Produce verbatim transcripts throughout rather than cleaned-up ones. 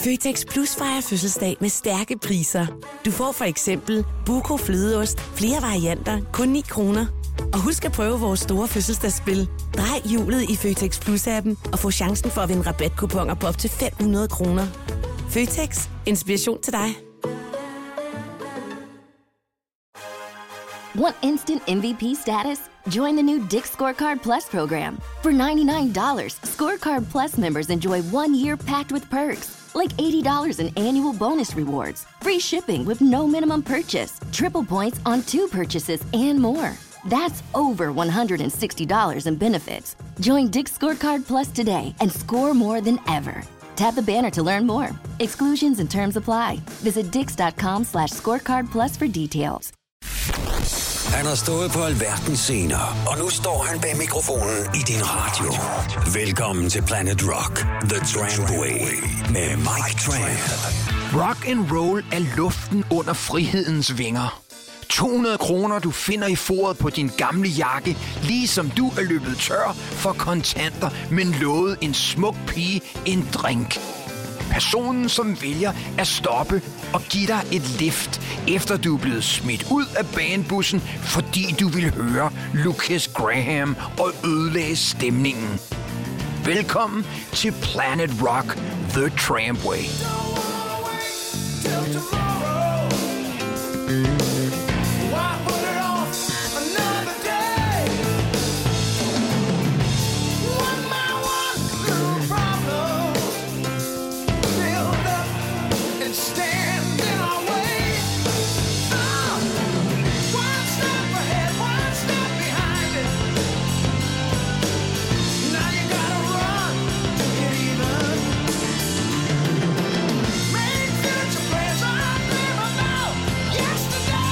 Føtex Plus fejrer fødselsdag med stærke priser. Du får for eksempel Buco flødeost, flere varianter, kun ni kroner. Og husk at prøve vores store fødselsdagsspil. Drej hjulet i Føtex Plus-appen og få chancen for at vinde rabatkuponer på op til fem hundrede kroner. Føtex. Inspiration til dig. Want instant M V P status? Join the new Dick's Scorecard Plus program. For ninety-nine dollars, Scorecard Plus members enjoy one year packed with perks, like eighty dollars in annual bonus rewards, free shipping with no minimum purchase, triple points on two purchases, and more. That's over one hundred sixty dollars in benefits. Join Dick's Scorecard Plus today and score more than ever. Tap the banner to learn more. Exclusions and terms apply. Visit dix.com slash scorecard plus for details. Han har stået på alverdens scener, og nu står han bag mikrofonen i din radio. Velkommen til Planet Rock, The Trampway, med Mike Tramp. Rock and roll er luften under frihedens vinger. to hundrede kroner, du finder i foret på din gamle jakke, ligesom du er løbet tør for kontanter, men lovede en smuk pige en drink. Personen, som vælger at stoppe og give dig et lift, efter du er blevet smidt ud af banebussen, fordi du vil høre Lucas Graham og ødelægge stemningen. Velkommen til Planet Rock, The Trampway. Yesterday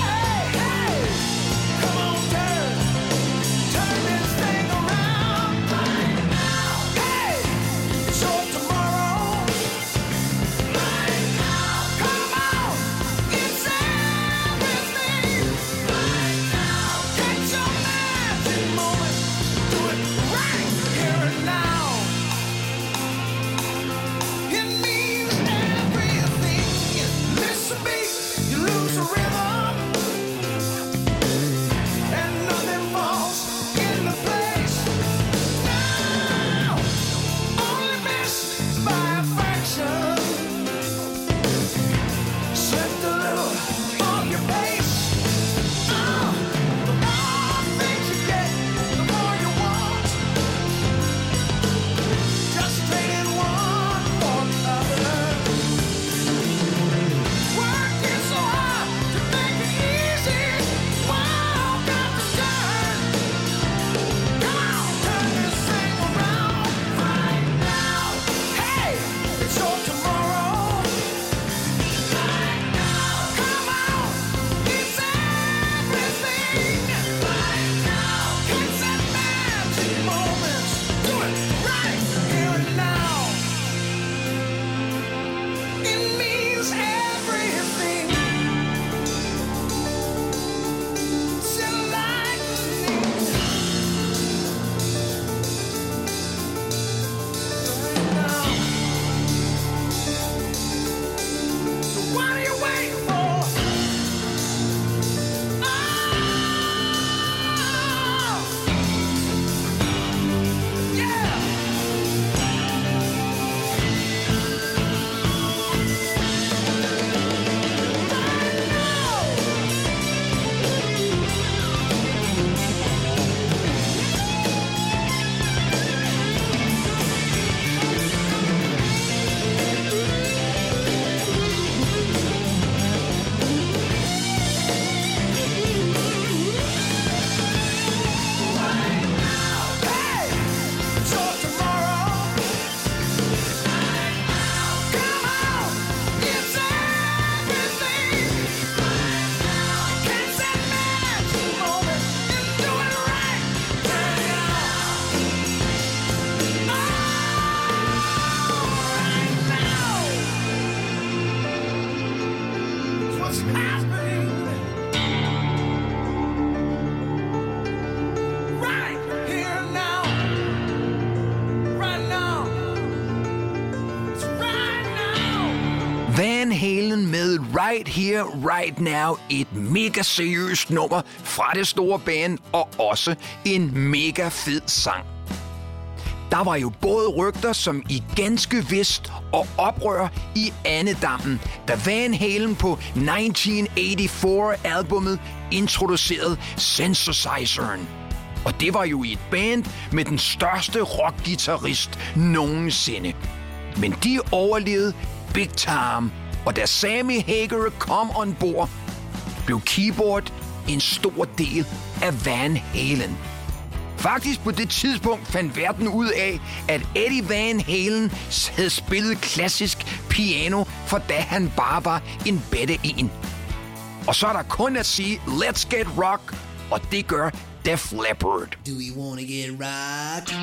Van Halen med Right Here, Right Now, et mega seriøst nummer fra det store band, og også en mega fed sang. Der var jo både rygter som i ganske vist og oprør i andedammen, da Van Halen på nitten otteogfirs-albummet introducerede synthesizeren. Og det var jo i et band med den største rockguitarist nogensinde. Men de overlevede big time, og da Sammy Hagar kom on board, blev keyboard en stor del af Van Halen. Faktisk på det tidspunkt fandt verden ud af, at Eddie Van Halen havde spillet klassisk piano, for da han bare var en bedre en. Og så er der kun at sige, let's get rock, og det gør Def Leppard. Do we wanna get rock?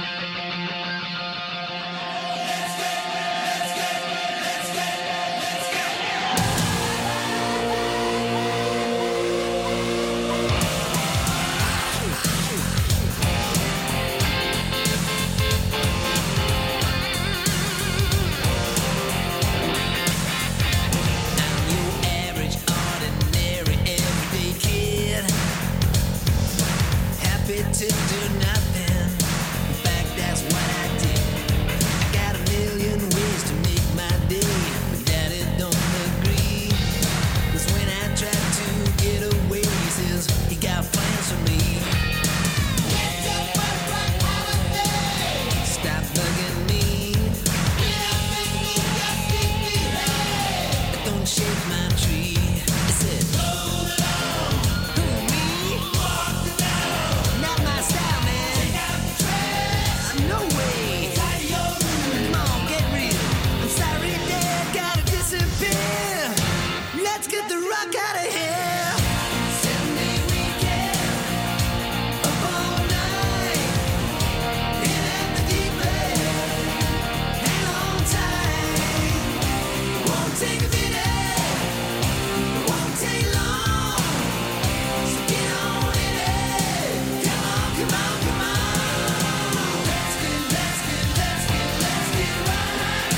To do nothing, in fact that's what I did. I got a million ways to make my day, but Daddy don't agree. 'Cause when I tried to get away, he says he got plans for me. It's a perfect holiday. Stop bugging me. When I make me just keep me high. Don't shake my tree. It said, roll along. Who, me? Walk the down. Not my style, man. Take out the trash. No way. Tie your room. Come on, get real. I'm sorry, Dad, gotta disappear. Let's get the rock out of here. Sunday weekend, up all night, in at the deep end. Hang on tight. Won't take a minute. Won't take long. So get on in it. Come on, come on, come on. Let's get, let's get, let's get, let's get right.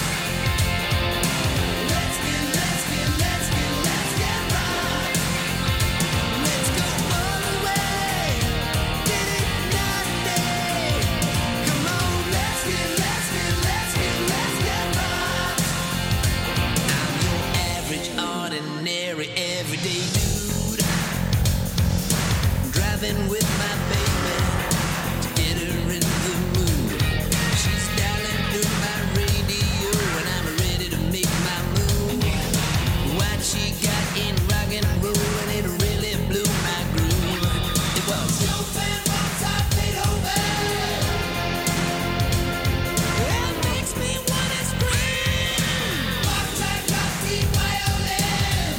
Let's get, let's get, let's get, let's get right. Let's go all the way. Get it nothing. Come on, let's get, let's get, let's get, let's get right. I'm your average, ordinary, everyday dude. Driving with my baby to get her in the mood. She's dialing through my radio and I'm ready to make my move. What she got in rock and roll and it really blew my groove. It was Chopin, Mozart, Beethoven. It makes me wanna scream. Mozart, Rossi, violin.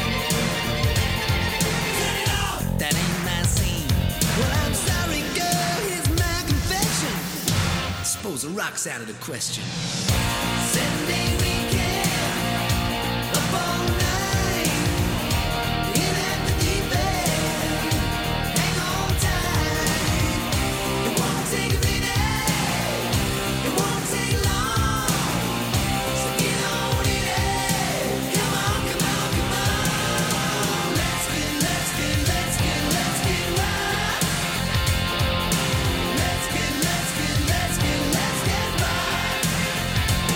Turn it off. That ain't my scene. Well, I'm sorry, girl. Here's my confession. Suppose the rock's out of the question. Sunday weekend, up all night, in at the deep end. Hang on tight. It won't take a minute. It won't take long. So get on in it. Come on, come on, come on. Let's get, let's get, let's get, let's get right. Let's get, let's get, let's get, let's get right.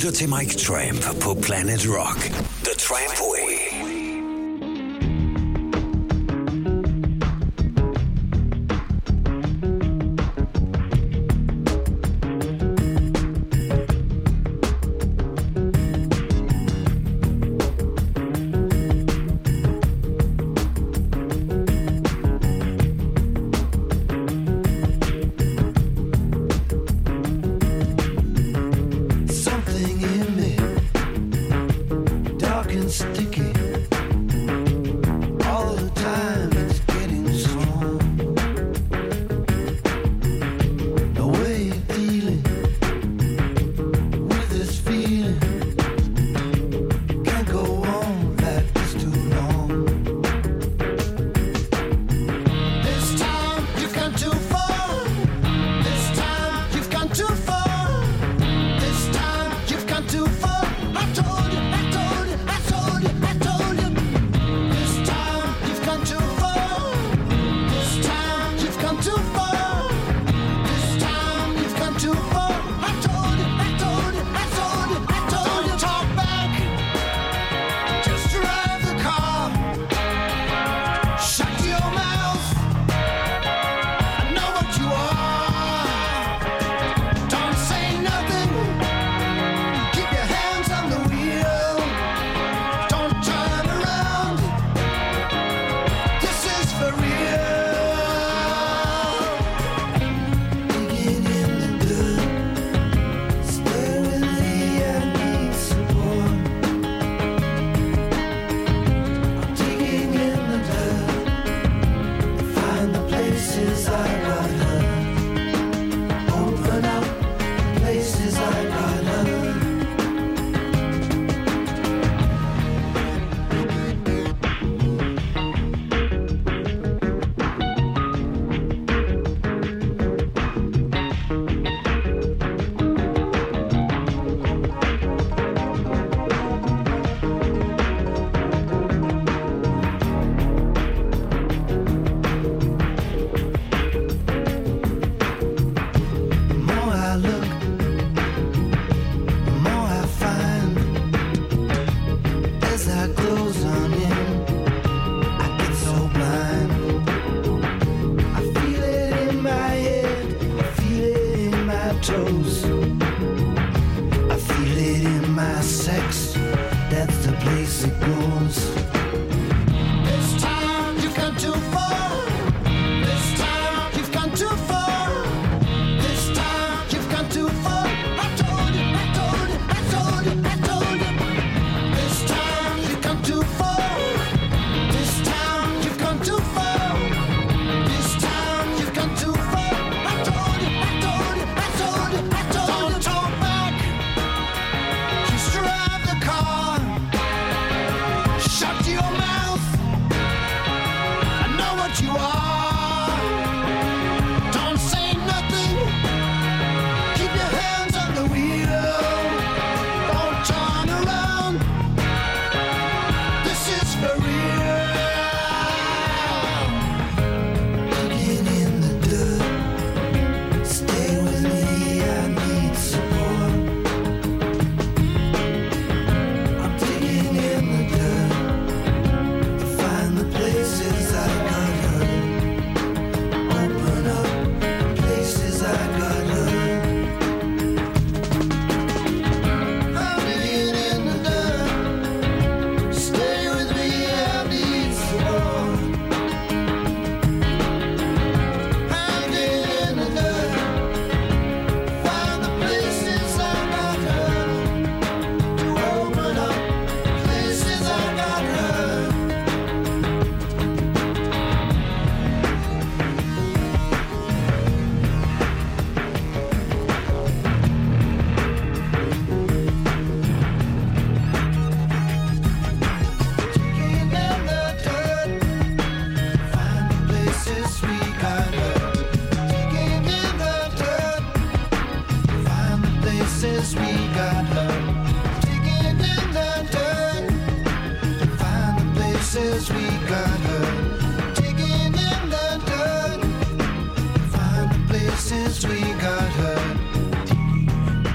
lytter til Mike Tramp på Planet Rock. The Tramp Way.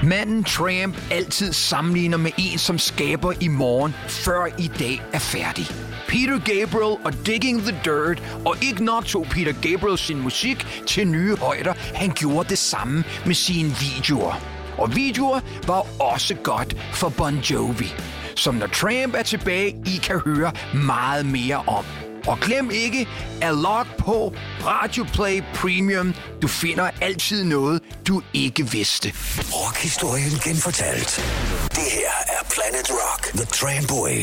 Manden Tramp altid sammenligner med en, som skaber i morgen, før i dag er færdig. Peter Gabriel og Digging the Dirt, og ikke nok tog Peter Gabriel sin musik til nye højder, han gjorde det samme med sine videoer. Og videoer var også godt for Bon Jovi, som når Tramp er tilbage, I kan høre meget mere om. Og glem ikke at logge på Radioplay Premium. Du finder altid noget, du ikke vidste. Rockhistorien genfortalt. Det her er Planet Rock, The Trampway.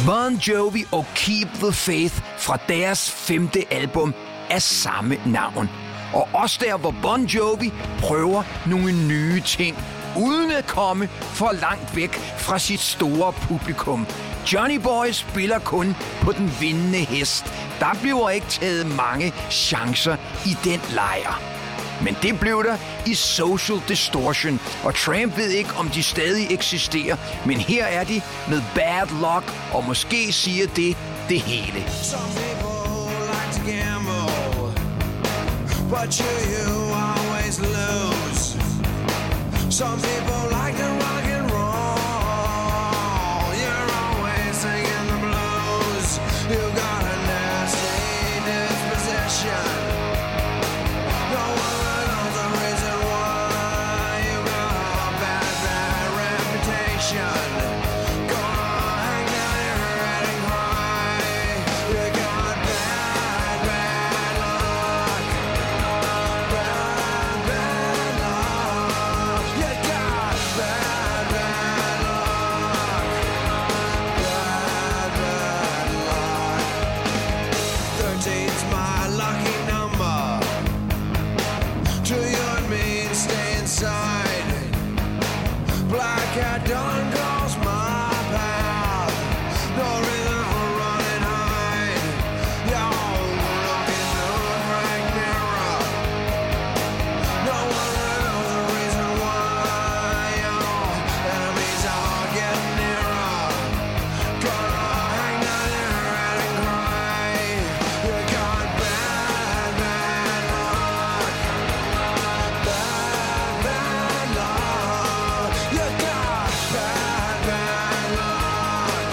Bon Jovi og Keep the Faith fra deres femte album af samme navn. Og også der, hvor Bon Jovi prøver nogle nye ting, uden at komme for langt væk fra sit store publikum. Johnny Boy spiller kun på den vindende hest. Der bliver ikke taget mange chancer i den lejr. Men det blev der i Social Distortion, og Tramp ved ikke, om de stadig eksisterer. Men her er de med Bad Luck, og måske siger det det hele. Some people like to gamble, but you, you always lose. Some people like to rock and roll, you're always singing the blues. You got a nasty disposition. No one knows the reason why. You got a bad, bad reputation. Gonna hang down your head and cry. You got bad, bad luck. Bad, bad luck. You got bad, bad luck. Bad, bad luck. Thirteen's my lucky number. To you and me to stay inside. Black cat done calls my path. No reason for running hide. Yo, look in the right mirror. No one knows the reason why. Yo, enemies are getting nearer. Gonna hang down your head and cry. You got bad, bad luck. Bad, bad luck. You got bad, bad luck.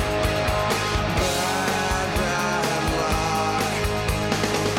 Bad, bad luck.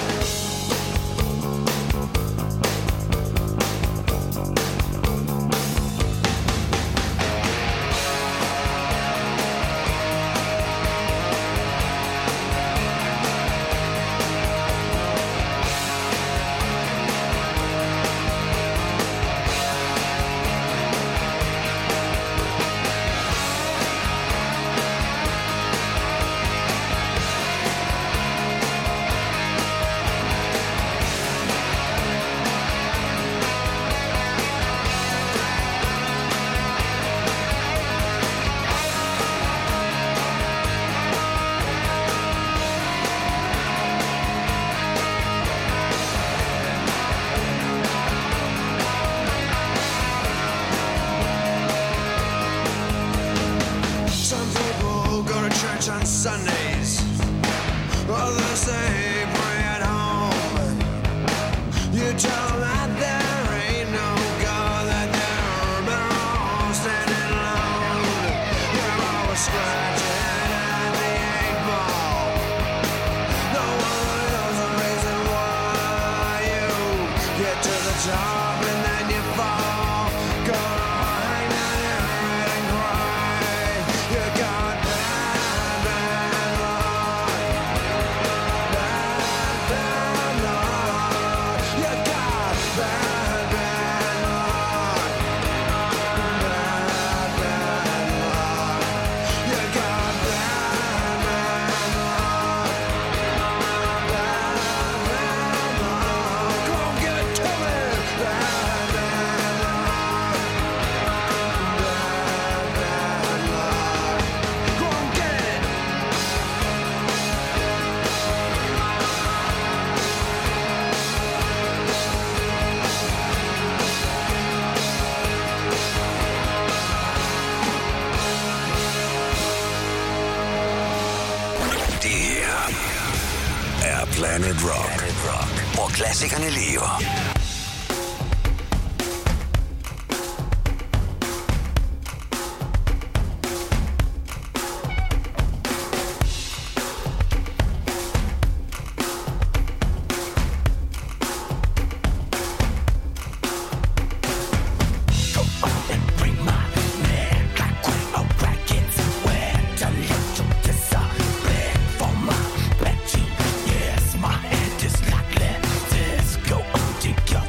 Some people go to church on Sundays. Others say pray at home. You tell them that there ain't no God, that they're better off standing alone. You're always scratching at the eight ball. No one knows the reason why you get to the top and then you fall. Gonna hang down your head and cry. You got bad, bad luck. Bad, bad luck. You got bad, bad luck. Bad, bad luck. You got bad, bad luck. Bad, bad luck. Go give it to me. Bad, bad luck. Bad, bad luck. Go and get it. Det her er Planet Rock, hvor klassikerne lever. Yes, my head is like lettuce. Go on, dig your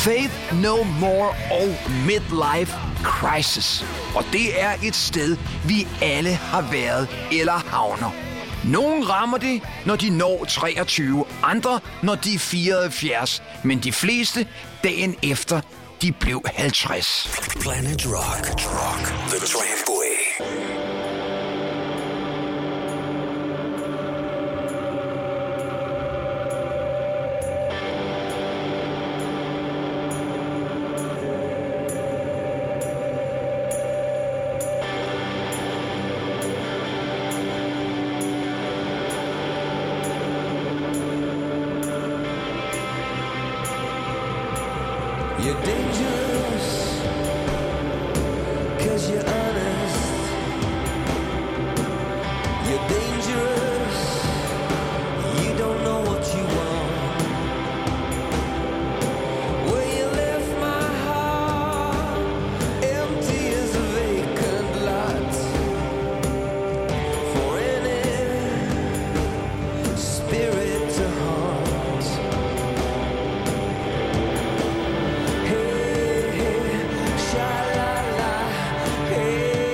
Faith No More og Midlife Crisis. Og det er et sted, vi alle har været eller havner. Nogle rammer det, når de når treogtyve, andre når de er fireoghalvfjerds, men de fleste dagen efter, de blev halvtreds. Planet Rock. Rock. The Tramway. You're dangerous, cause you're honest. You're dangerous, you don't know what you want. Well, you left my heart empty as a vacant lot for any spirit to haunt. Hey, hey, sha-la-la, hey.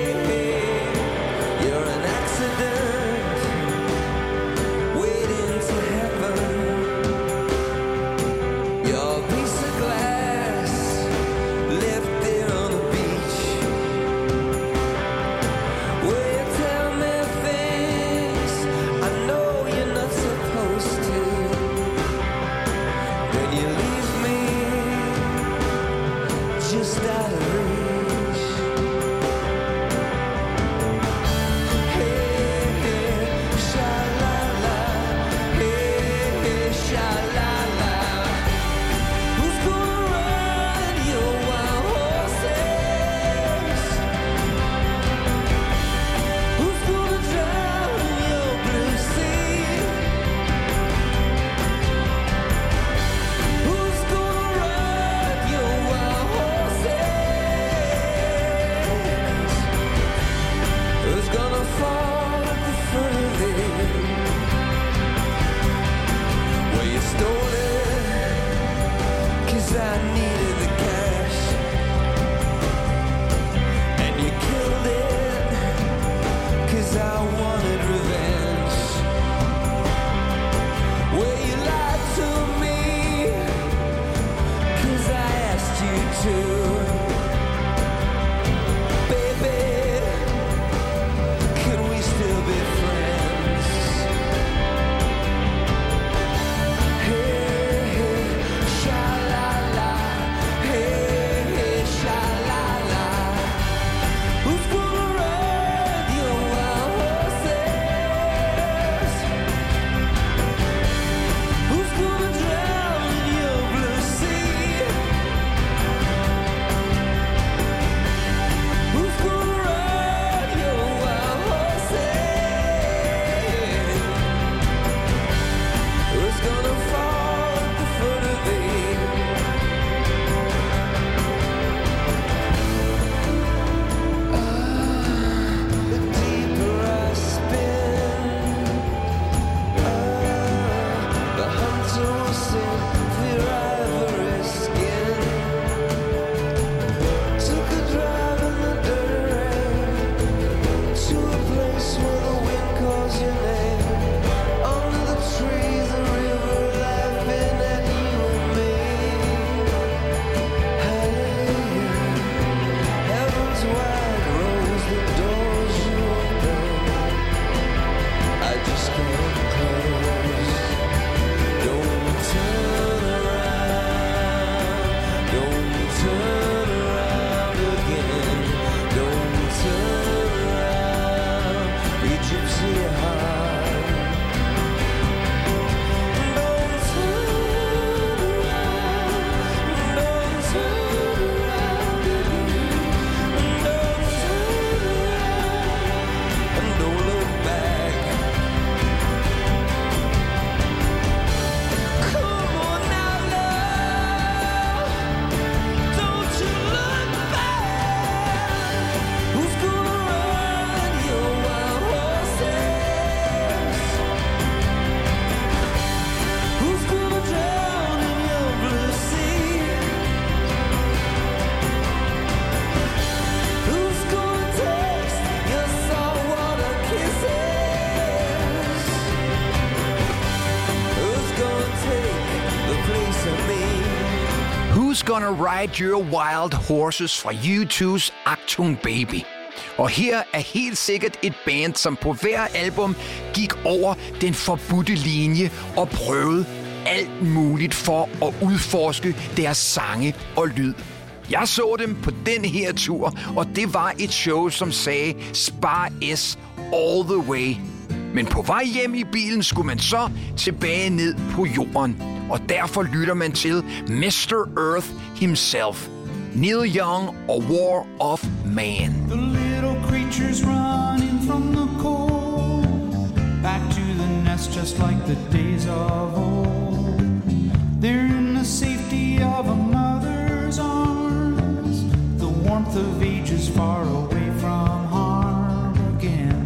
Who's Gonna Ride Your Wild Horses fra U to's Achtung Baby. Og her er helt sikkert et band, som på hver album gik over den forbudte linje og prøvede alt muligt for at udforske deres sange og lyd. Jeg så dem på den her tur, og det var et show, som sagde Spar S all the way. Men på vej hjem i bilen skulle man så tilbage ned på jorden, og derfor lytter man til mister Earth himself, Neil Young og War of Man. The little creatures running from the cold, back to the nest just like the days of old. They're in the safety of a mother's arms, the warmth of ages far away from harm again.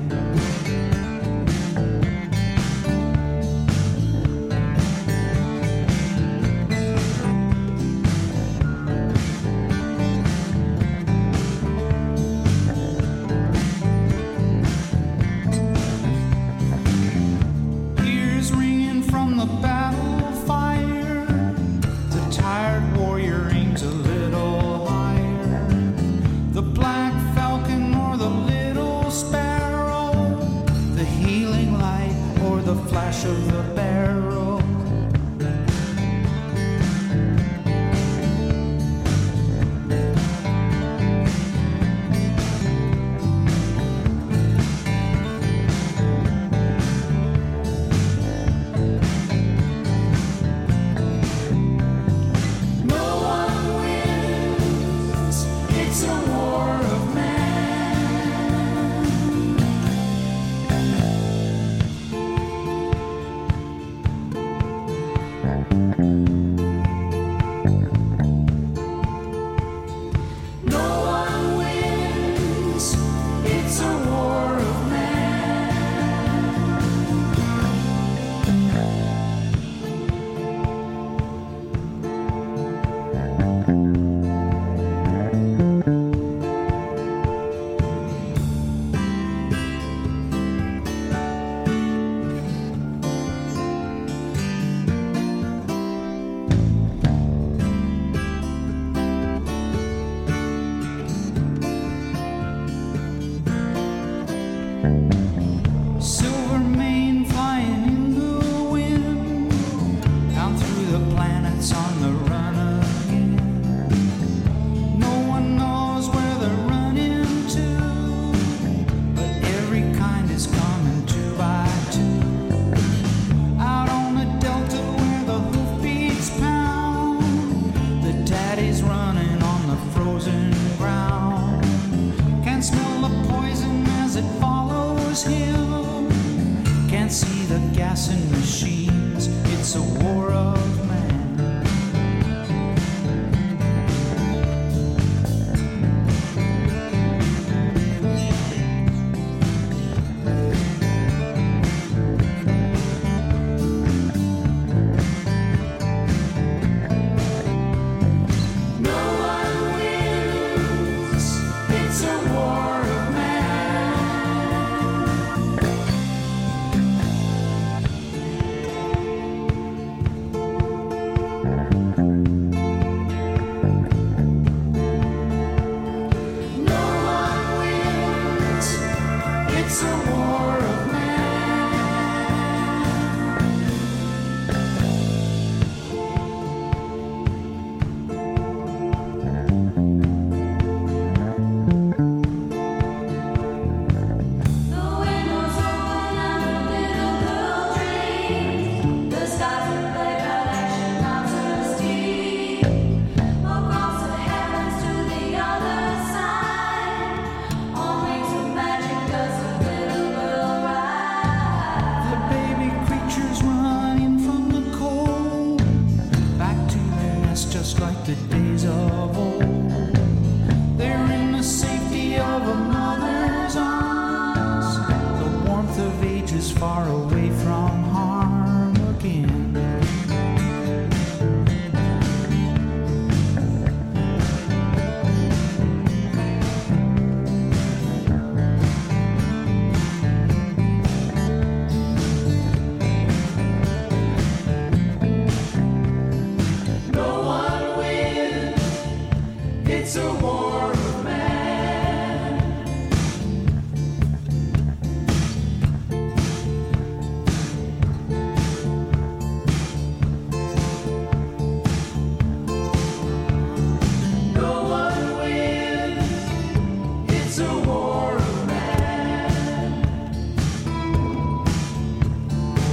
Of the barrel. No one wins, it's a war of man.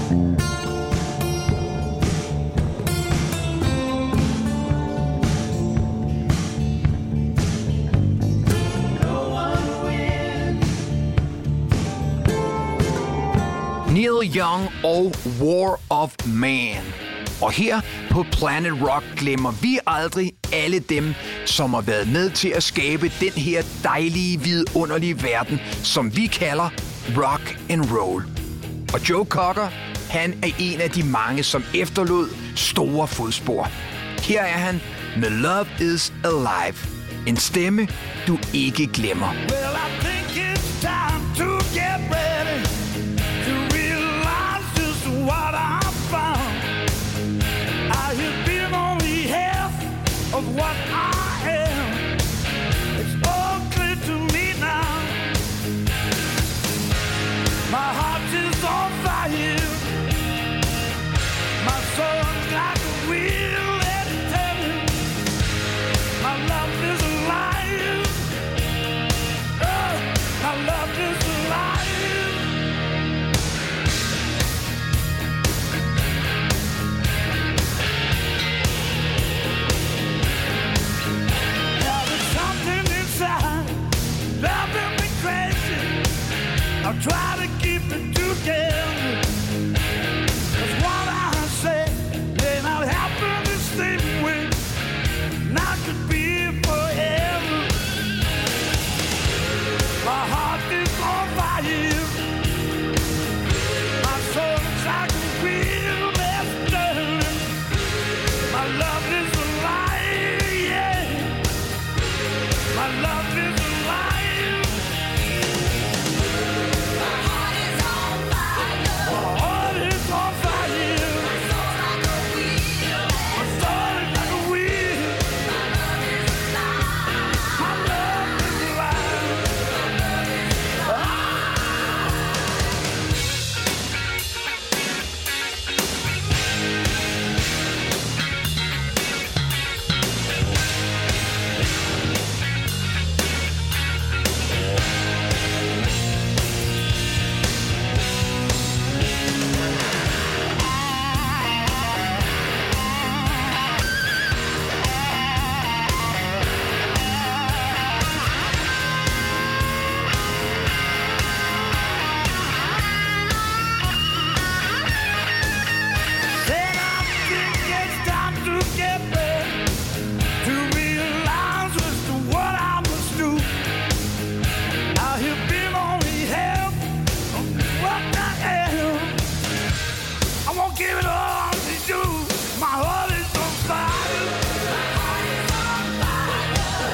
Neil Young og War of Man. Og her på Planet Rock glemmer vi aldrig alle dem, som har været med til at skabe den her dejlige, vidunderlige verden, som vi kalder rock and roll. Og Joe Cocker, han er en af de mange, som efterlod store fodspor. Her er han med Love Is Alive. En stemme, du ikke glemmer. Well, I think it's time to get ready to realize just what I found. I have been only half of what I am. It's all clear to me now. My heart is on fire. My soul's like a wheel, let it turn. My love is alive. Oh, my love is alive. Now there's something inside, loving me crazy. I'll try to keep it together. That's what I say, may not happen the same way. Not could be forever. My heart is on fire. My soul is like a wheel that's turning. My love is alive, yeah. My love is alive. My heart is on fire. My heart is on fire. My soul like a wheel. My soul is like a wheel. My love is alive. Said I think it's time to get ready to realize just what I must do. I have been only half of what I am. I won't give it all to you. My heart is on fire. My heart is on fire.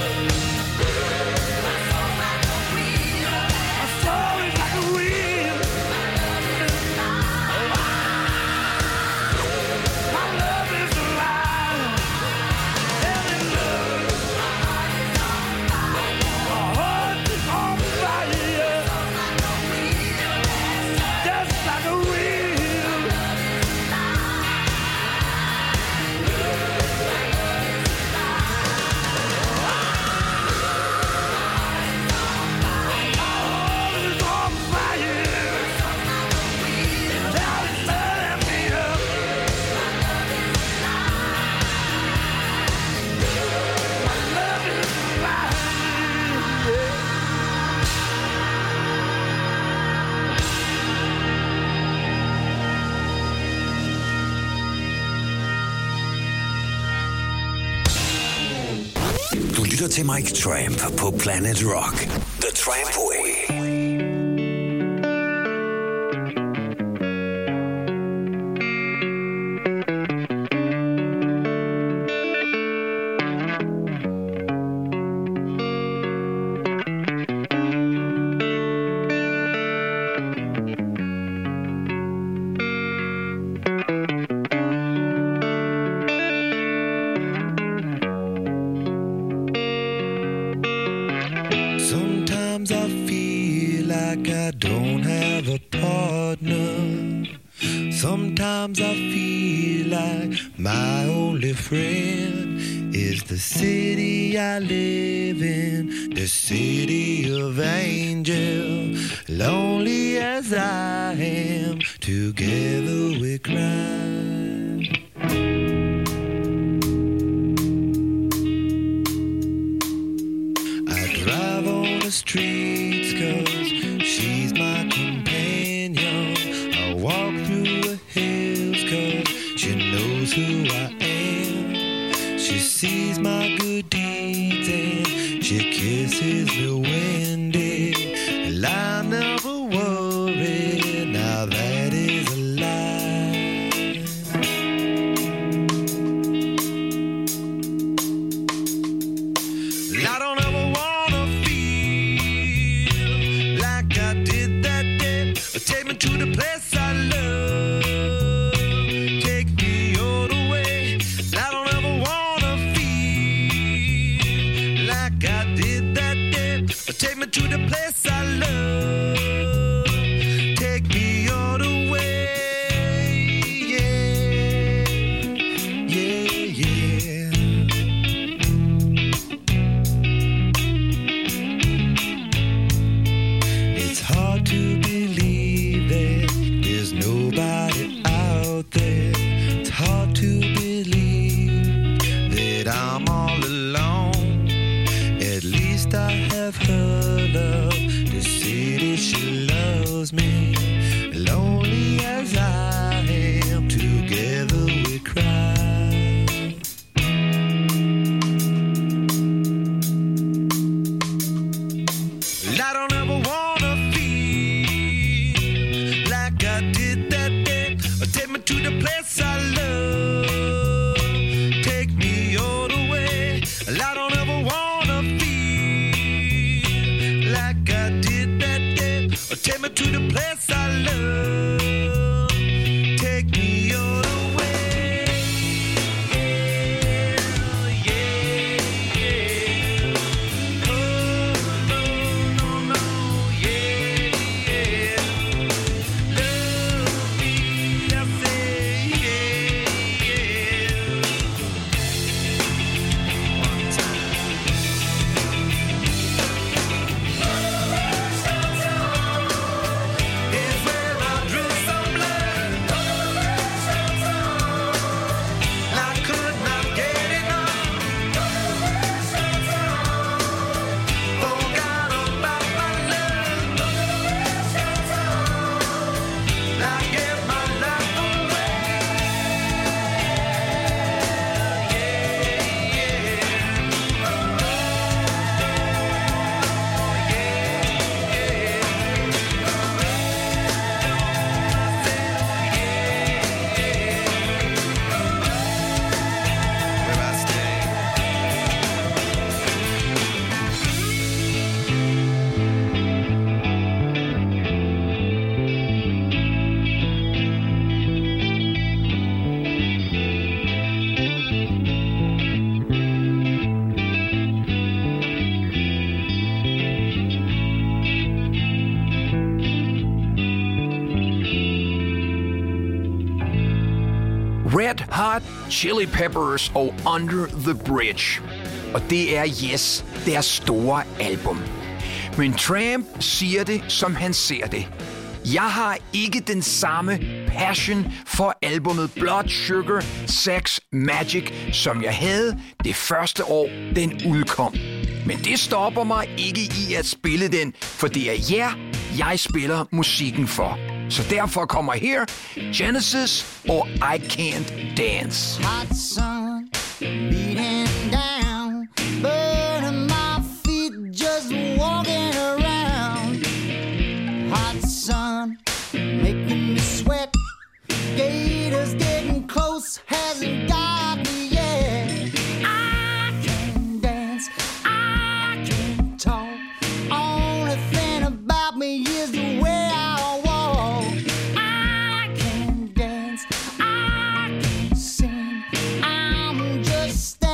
My soul like a wheel. My soul is like a wheel. My love is alive. Heavy love. My heart is on fire. My heart is on fire. Just like a wheel. My heart is on fire. Now it's turning me up. My love is alive. Du lytter til Mike Tramp på Planet Rock. The Tramp Way. Sometimes I feel like I don't have a partner. Sometimes I feel like my only friend is the city I live in, the city of angels. Lonely as I am, together we cry. Streets, cause she's my companion. I walk through the hills, cause she knows who I am. She sees my good deeds and she kisses me when dead. And I never worry, now that is a lie. I don't ever wanna take me to the place I love. Take me all the way. I don't ever wanna feel like I did that day. Take me to the place I love. Take me all the way. Yeah, yeah, yeah. It's hard to believe there's nobody out there. It's hard to believe that I'm all alone. At least I have her love to see that she loves me. Lonely as I am, together we cry. I don't ever wanna feel like I did that day. Take me to the place I love. Take me all the way. I don't ever wanna feel like I did that day. Take me to the place I love. Take me all the way. Yeah, yeah. Oh, no, no, no, yeah, yeah. Love me, I say, yeah, yeah. One time. It's where I drew some blood. I could not get enough. Forgot about my love. I gave my life away. Where I stay. Red Hot Chili Peppers og Under the Bridge. Og det er Yes, deres store album. Men Tramp siger det, som han ser det. Jeg har ikke den samme passion for albumet Blood Sugar Sex Magic, som jeg havde det første år, den udkom. Men det stopper mig ikke i at spille den, for det er jer, jeg spiller musikken for. Så derfor kommer her Genesis og I Can't Dance. Hot sun beating down, burning my feet just walking around. Hot sun making me sweat, gators getting close, hasn't got me yet. I can't dance, I can't talk, only thing about me is the way I walk. I can't dance, I can't sing, I'm just standing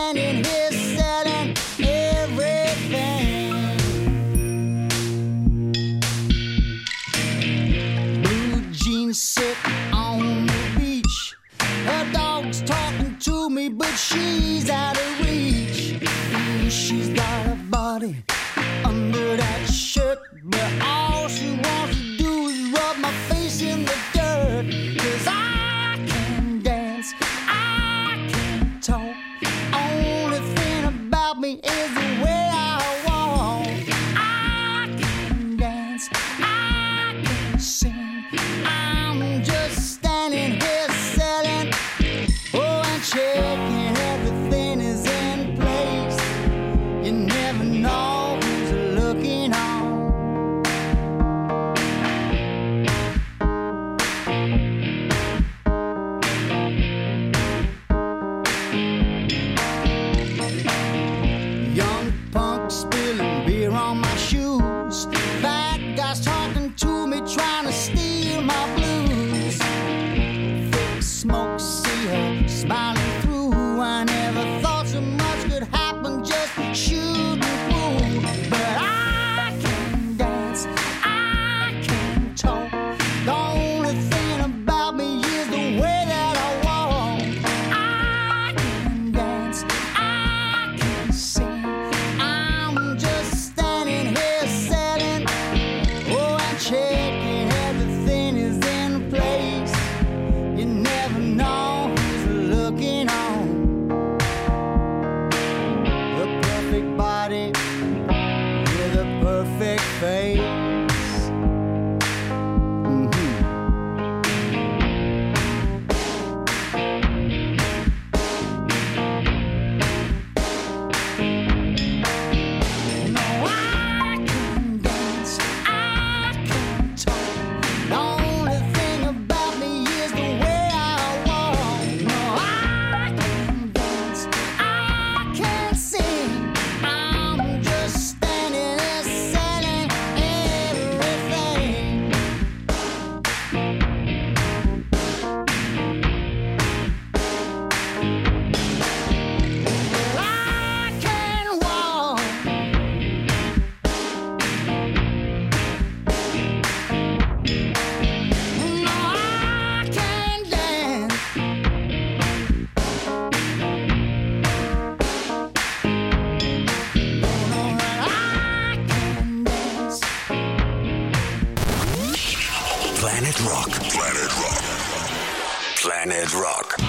Planet Rock.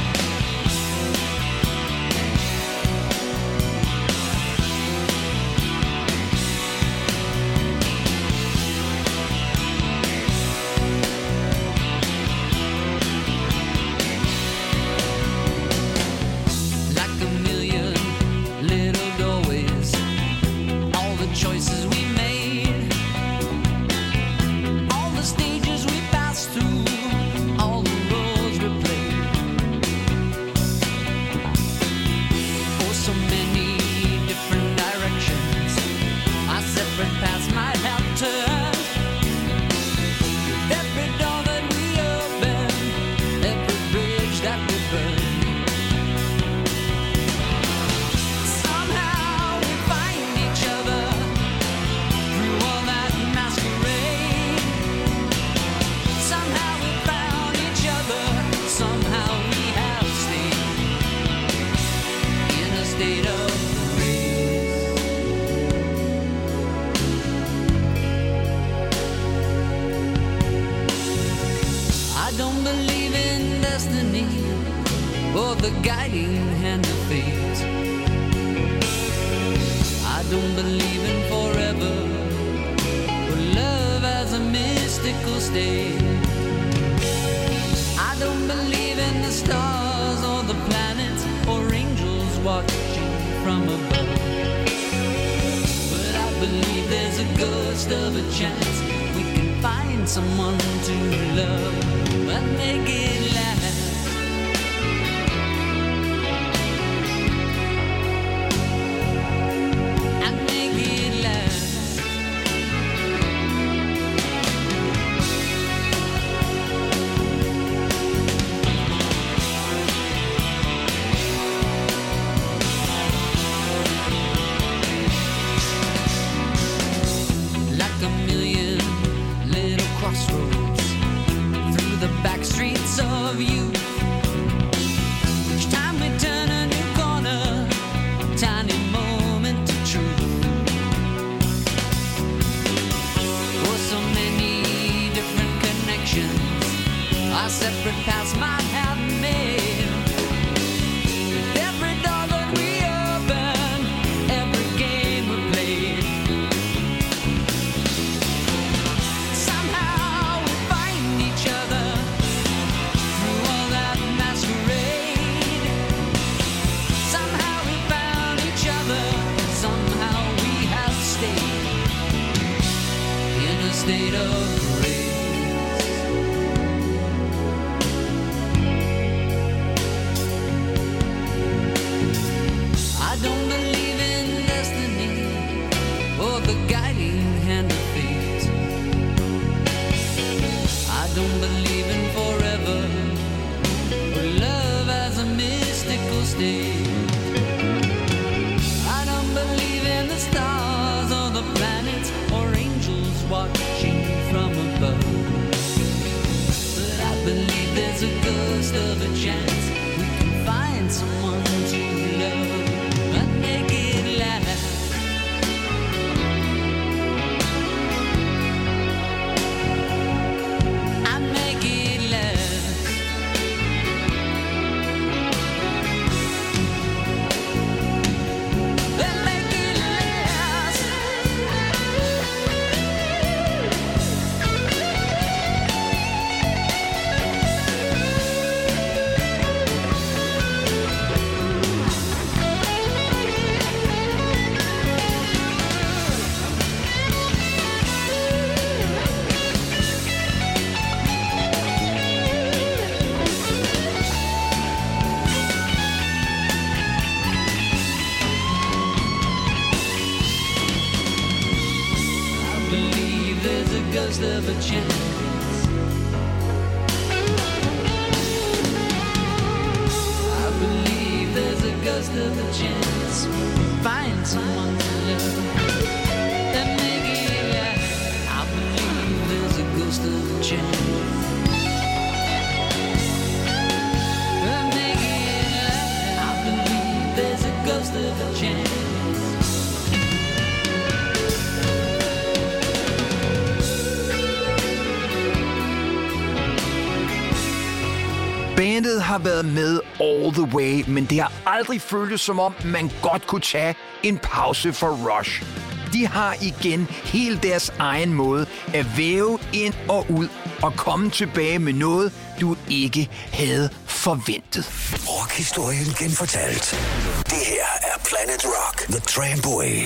Bandet har været med all the way, men det har aldrig føltes som om, man godt kunne tage en pause for Rush. De har igen helt deres egen måde at væve ind og ud og komme tilbage med noget, du ikke havde forventet. Rockhistorien genfortalt. Det her er Planet Rock, The Trampway.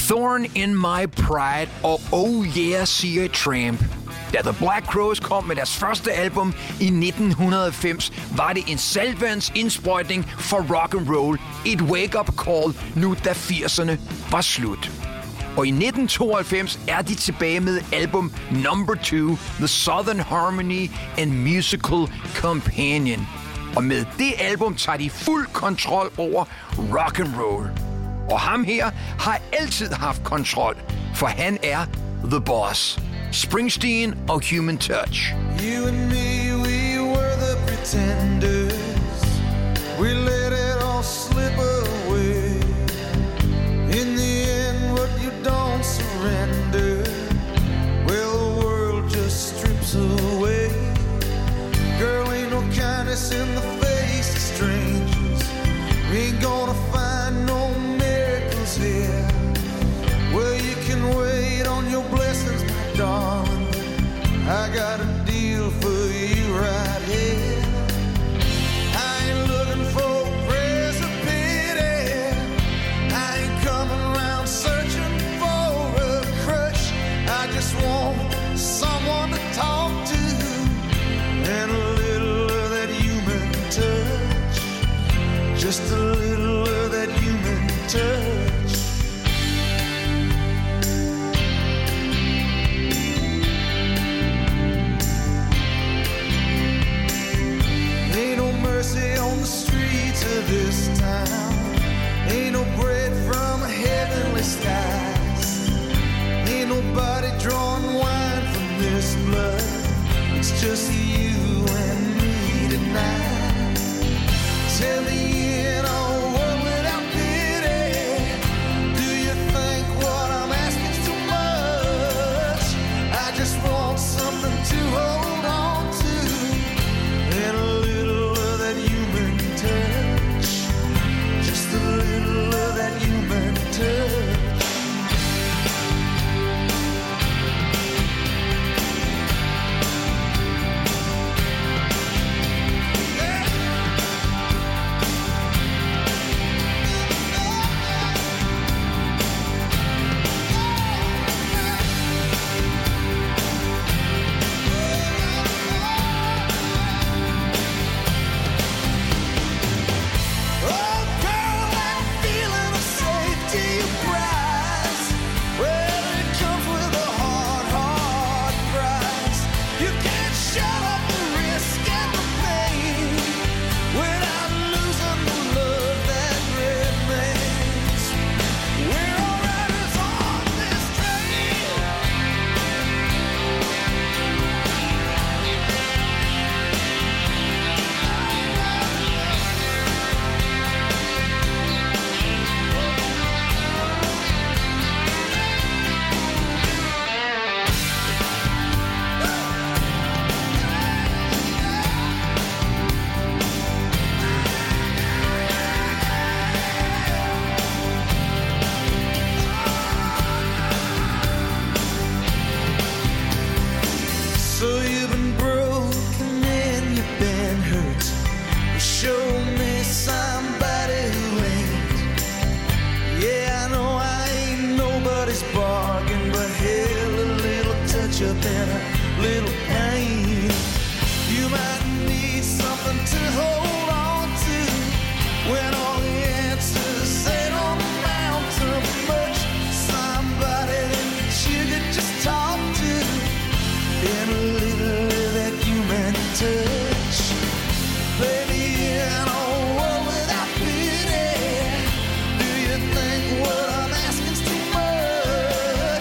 Thorn in My Pride og Oh Yeah, siger Tramp. Da The Black Crowes kom med deres første album i nitten halvfems, var det en saltvandsindsprøjtning for rock and roll. Et wake-up call, nu da firserne var slut. Og i nitten tooghalvfems er de tilbage med album number two, The Southern Harmony and Musical Companion. Og med det album tager de fuld kontrol over rock and roll. Og ham her har altid haft kontrol, for han er the boss. Springsteen og Human Touch. You and me, we were the pretenders. We let it all slip away. In the end, what you don't surrender, well, the world just strips away. Girl, ain't no kindness in the face of strangers. We ain't gonna find no miracles here. Well, you can wait on your blessings, my darling. I got a deal for you right here. I ain't looking for prayers of pity. I ain't coming around searching for a crush. I just want someone to talk to and a little of that human touch. Just a little of that human touch. Mercy on the streets of this town. Ain't no bread from heavenly skies. Ain't nobody drawing wine from this blood. It's just you and me tonight. Tell me in a world without pity, do you think what I'm asking too much? I just want something to hold on to and a little human touch, just a little of that human touch.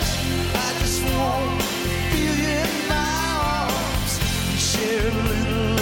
Share a little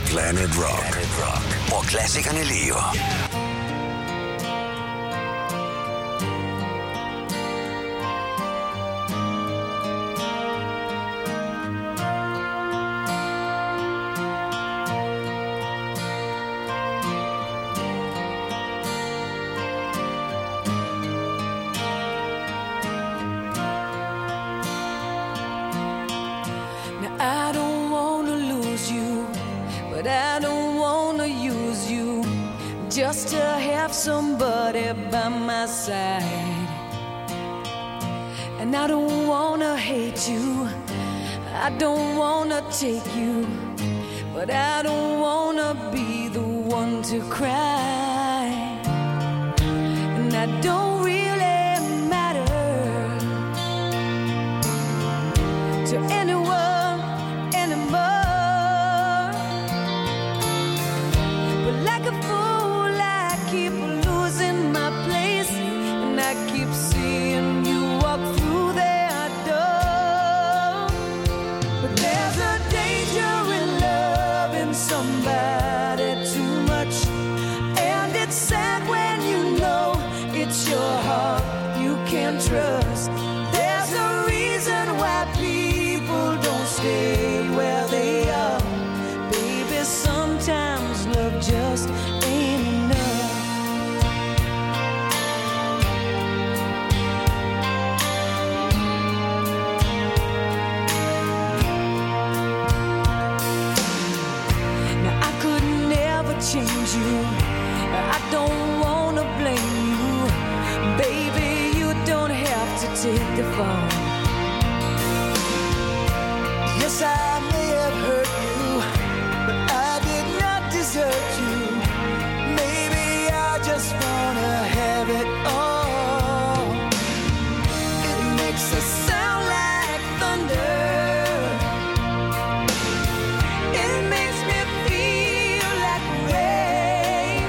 Planet Rock. Planet Rock. Hvor klassikerne lever. Just to have somebody by my side. And I don't wanna hate you, I don't wanna take you, but I don't wanna be the one to cry. And I don't really matter to anyone anymore. But like a fool, I keep losing my place, and I keep seeing you walk through that door. But there's a danger in loving somebody too much, and it's sad when you know it's your heart you can't trust. There's a reason why people don't stay where they are. Baby, sometimes love just ain't enough. Now I could never change you, I don't wanna blame you. Baby, you don't have to take the fall. Yes, I may have hurt you, but I did not desert you. Maybe I just wanna have it all. It makes us sound like thunder. It makes me feel like rain.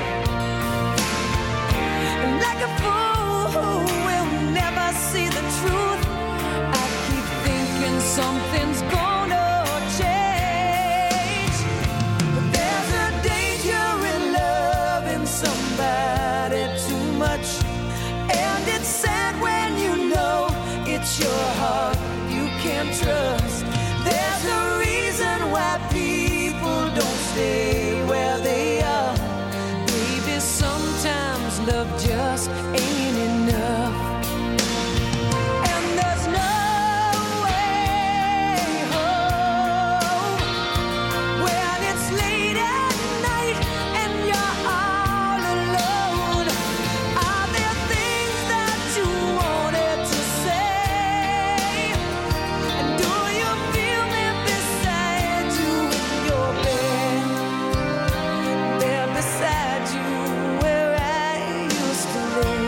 And like a fool who will never see the truth, I keep thinking something's gonna change. But there's a danger in loving somebody too much, and it's sad when you know it's your heart you can't trust. There's a reason why people don't stay where they are. Baby, sometimes love just ain't enough. And there's no way home when it's late at night and you're all alone. Are there things that you wanted to say? And do you feel me beside you in your bed? There beside you where I used to lay.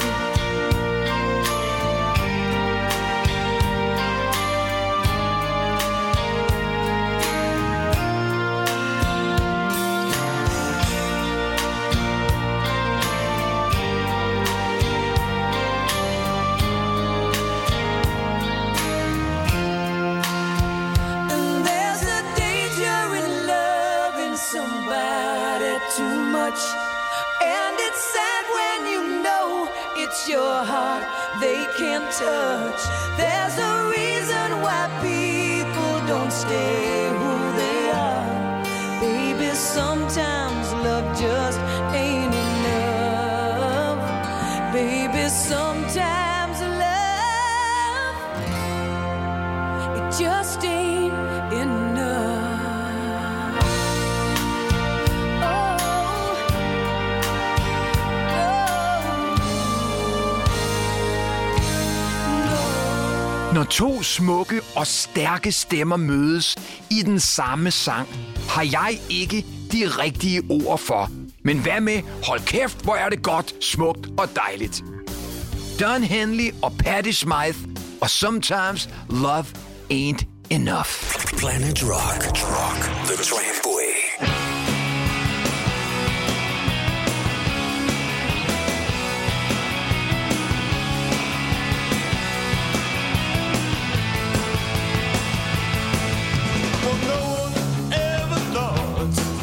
And there's a danger in loving somebody too much, and it's sad when you know it's your heart they can't touch. There's a reason why people don't stay who they are. Baby, sometimes love just ain't enough. Baby, sometimes love, it just ain't enough. Oh, oh, no. Når to smukke og stærke stemmer mødes i den samme sang, har jeg ikke de rigtige ord for. Men hvad med, hold kæft, hvor er det godt, smukt og dejligt. Don Henley og Patti Smyth, og Sometimes Love Ain't Enough. Planet Rock. Rock. The Tramway. Well, no one ever thought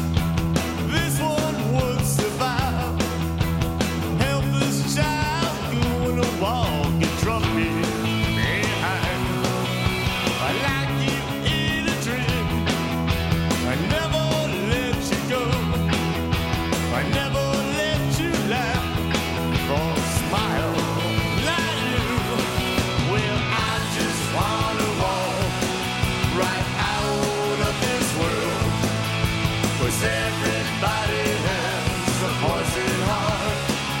everybody has a poison heart.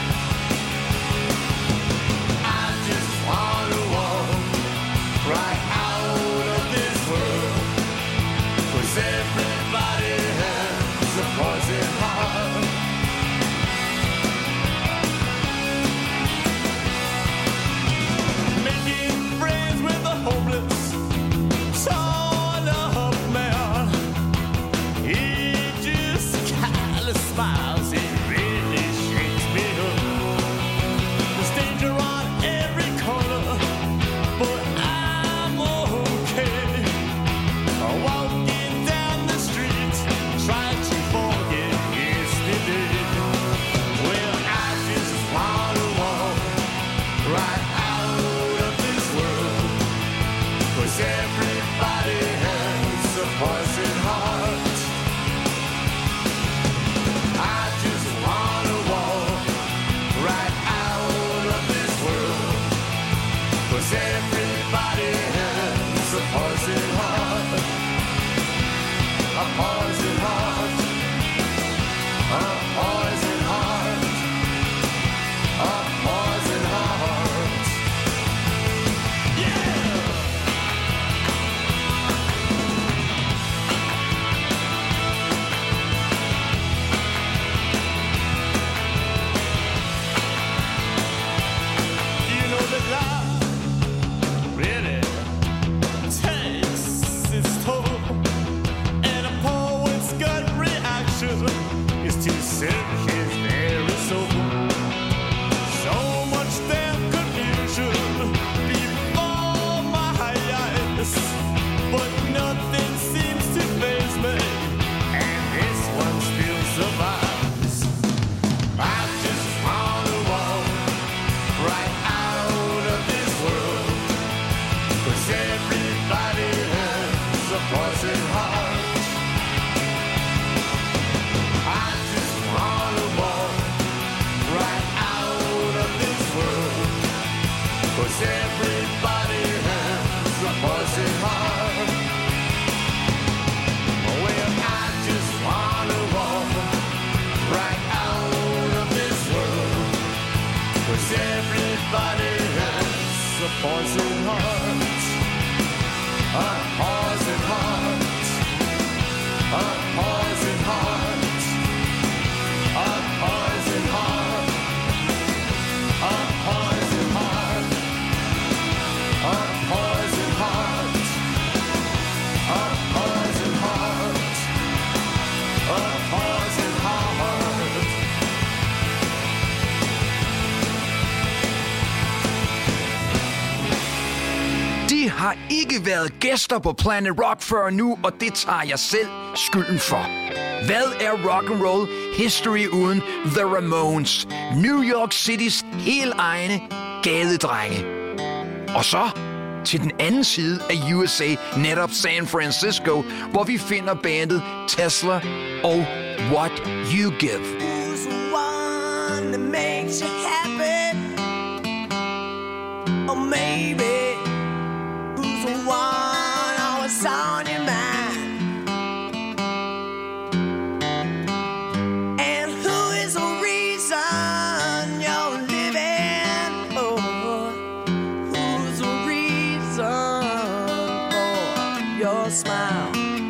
I just wanna walk right out of this world, 'cause everybody has a poison heart. Making friends with the hopeless, torn up man. He just kinda smiles, it really shakes me up. There's danger on every corner, but I'm okay. Walking down the street, trying to forget yesterday. Well, I just wanna walk right out of this world, 'cause everybody has a poison heart. I just wanna walk right out of this world, 'cause everybody has a poison heart. A poison heart. A poison heart. A poison heart. Yeah! You know that love really takes its toll, and a poet's gut reaction is to send his very soul. So much damn confusion before my eyes, but nothing seems to faze me, and this one still survives. I just wanna walk right out of this world, 'cause everybody has a poison heart. I just wanna walk right out of this world, 'cause everybody has a poison heart. Well, I just wanna walk right out of this world, 'cause everybody has a poison heart. A poison heart. A poison heart. A poison heart. A poison heart. A poison heart. A poison heart. A poison heart. De har ikke været gæster på Planet Rock før nu, og det tager jeg selv skylden for. Hvad er rock and roll history uden The Ramones? New York Citys helt egne gadedrenge. Og så til den anden side af U S A, netop San Francisco, hvor vi finder bandet Tesla og What You Give. Who's the one that makes you happy? Or maybe who's the one always on your mind? And who is the reason you're living? Oh, who's the reason for your smile?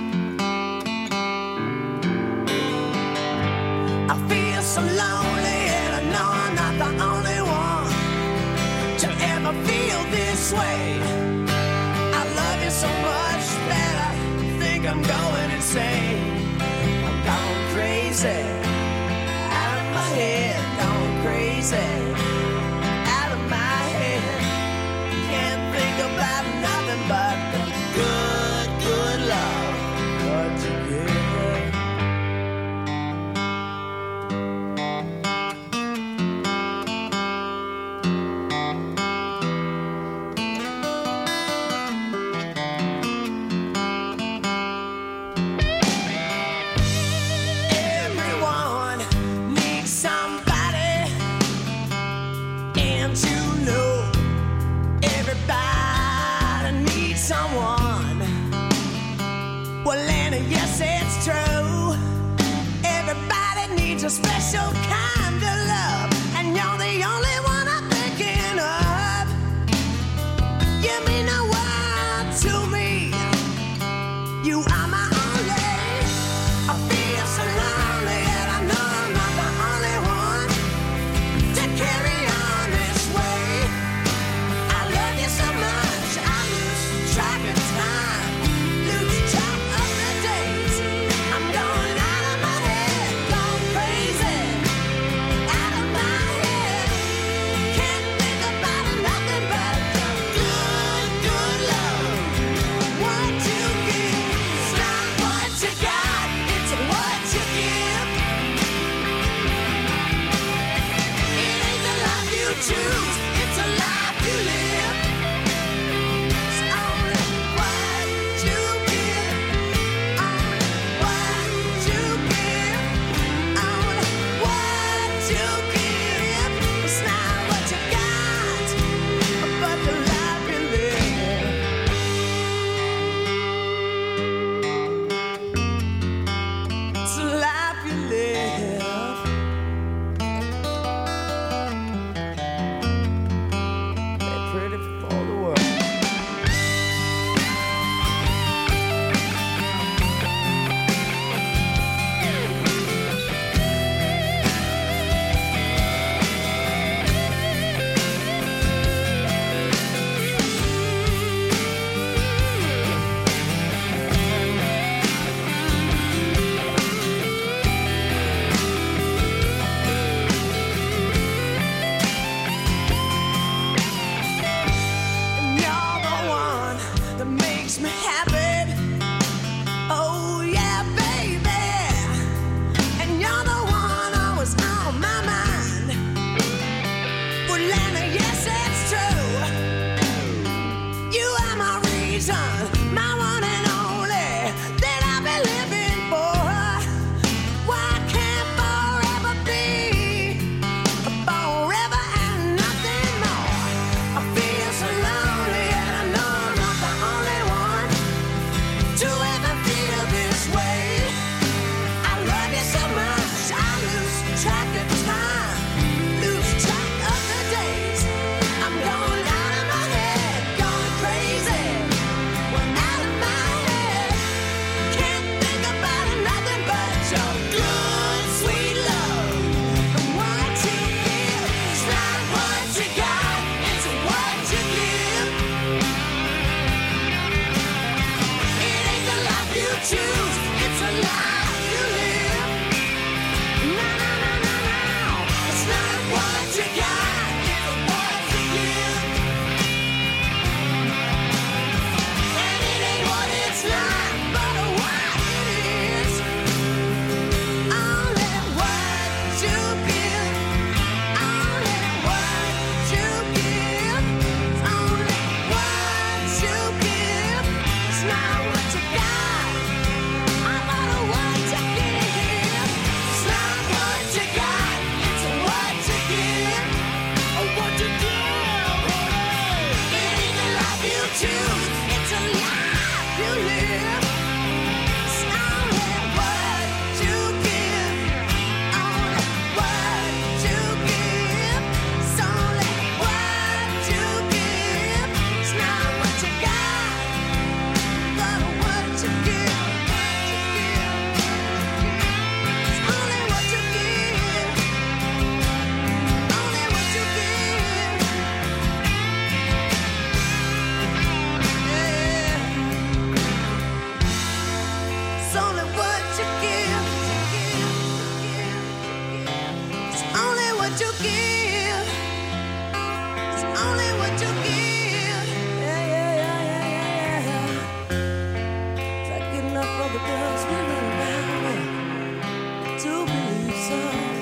I feel so lonely, and I know I'm not the only one to ever feel this way. I love you so much that I think I'm going insane. I'm gone crazy, out of my head, gone crazy, out of my head. Can't think about nothing but the good, good love. What you give. Everyone a special kind of love, and you're the only one I'm thinking of. You mean the world to me. You are my only. I feel so lonely, and I know I'm not the only one to carry on this way. I love you so much, I lose track of time, lose track of the days. I'm going out of my head, going crazy, out of my head. Can't think about nothing but the good, good love. What you give, it's not what you got, it's what you give. It ain't the life you choose, it's a life you live. It's only what you give, only what you give, only what you give. It's not what you got, but the life you live. It's a life you live. They're pretty for the world. And you're the one that makes me happy. Oh yeah, baby. And you're the one always on my mind. Well, Lana, yes, it's true. You are my reason, my one and only, that I've been living for. Why can't forever be forever and nothing more? I feel so lonely, and I know I'm not the only one to ever feel this way. I love you so much, I lose track of time, lose track of the days. I'm going out of my head, going crazy, well, out of my head. Can't think about nothing but your good, sweet love. And what you give, it's not what you got, it's what you give. It ain't the life you choose, it's a life you live. No, no, no, no, no. It's not what you got, it's what you give. And it ain't what it's not, but what it is. Only what you give, only what you give, only what you give. It's not what you got, I know what you give. It's not what you got, it's what you give, or what you give. It ain't the life you choose, it's a life you live. It's only what you give, only what you give. It's only what you give. It's not what you got, but what you give. It's only what you give, only what you give. Yeah. It's only what you give. It's only what you give. It's only what you give. Yeah, yeah, yeah, yeah, yeah. It's like getting up on the girls running around to believe so.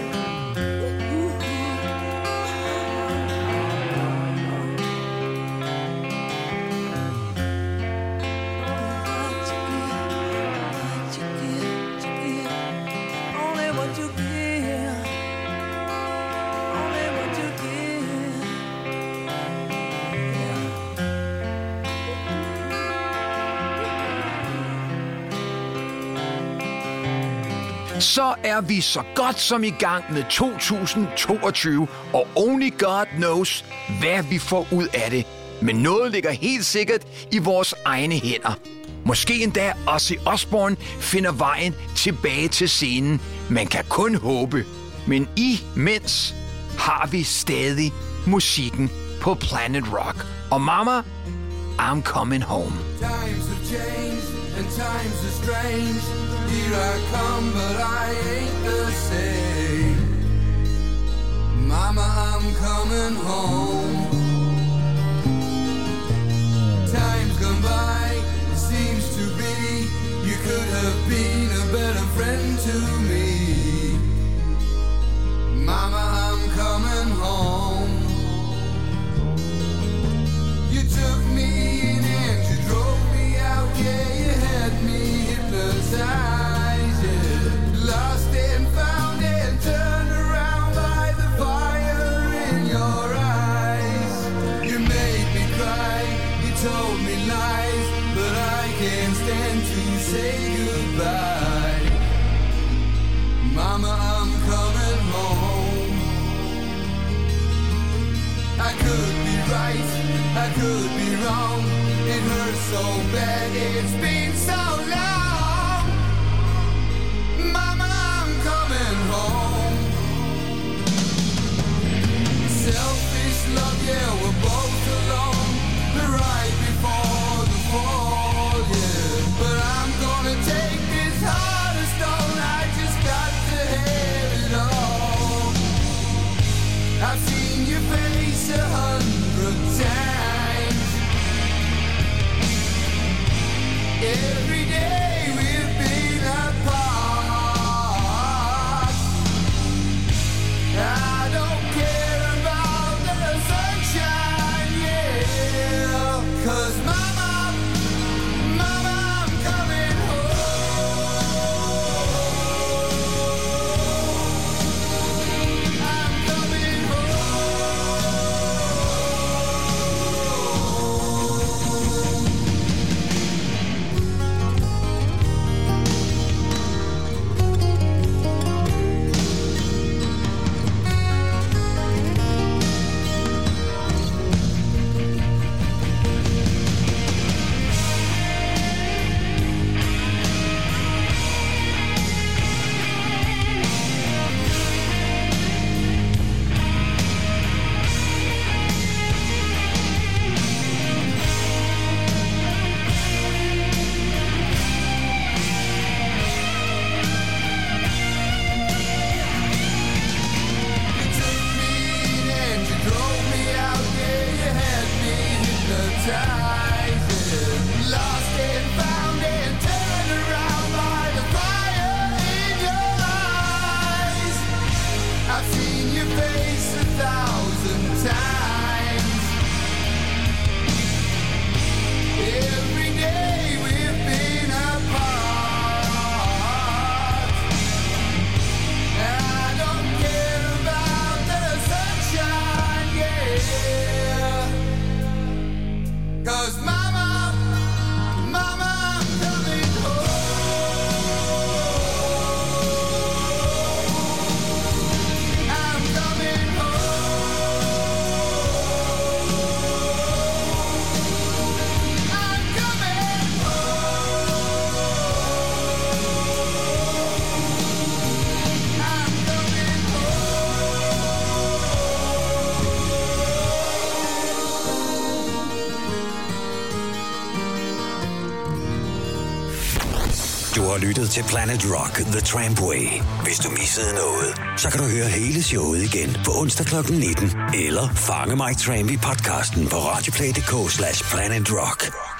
Only what you give, only what you give. så er vi så godt som i gang med to tusind toogtyve, og only God knows, hvad vi får ud af det. Men noget ligger helt sikkert i vores egne hænder. Måske endda Ozzy Osbourne finder vejen tilbage til scenen. Man kan kun håbe. Men imens har vi stadig musikken på Planet Rock. Og mama, I'm coming home. Times have changed and times are strange. Here I come, but I ain't the same. Mama, I'm coming home. Time's gone by, it seems to be. You could have been a better friend to me. Mama, I'm coming home. You took me in and you drove me out. Yeah, you had me hypnotized. Yeah, lost and found and turned around by the fire in your eyes. You made me cry, you told me lies, but I can't stand to say goodbye. Mama, I'm coming home. I could be right, I could be wrong. It hurts so bad, it's been so long. Mama, I'm coming home. Selfish love, yeah, we're both alone. Right before the fall, yeah. But I'm gonna take this heart of stone. I just got to have it all. I've seen your face a hundred times. Every day we've been apart. I don't care about the sunshine, yeah. 'Cause mama, mama, I'm coming home. I'm coming Du har lyttet til Planet Rock The Trampway. Hvis du missede noget, så kan du høre hele showet igen på onsdag klokken nitten. Eller fange mig Tramp i podcasten på radioplay punktum d k slash planet rock.